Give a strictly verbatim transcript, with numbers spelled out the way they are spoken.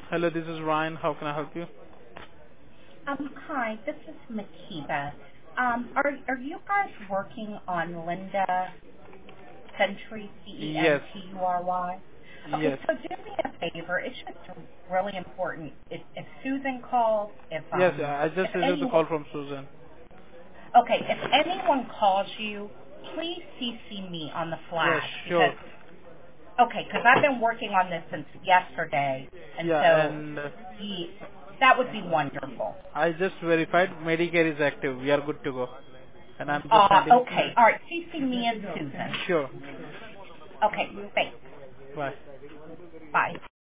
Hello, this is Ryan. How can I help you? Um, hi, this is Makiba. Um, are are you guys working on Linda Century, C E N Yes. T U R Y? Okay, Yes. so do me a favor. It's just really important. If, if Susan calls, if Yes, um, I if just received the anyone, call from Susan. okay, if anyone calls you, please C C me on the Yes, flag because sure. okay, because I've been working on this since yesterday, and Yeah, so and uh, he, that would be wonderful. I just verified Medicare is active. We are good to go. And I'm just Uh, sending. okay, all right, C C me and Susan. Sure. Okay, thanks. Bye. Bye.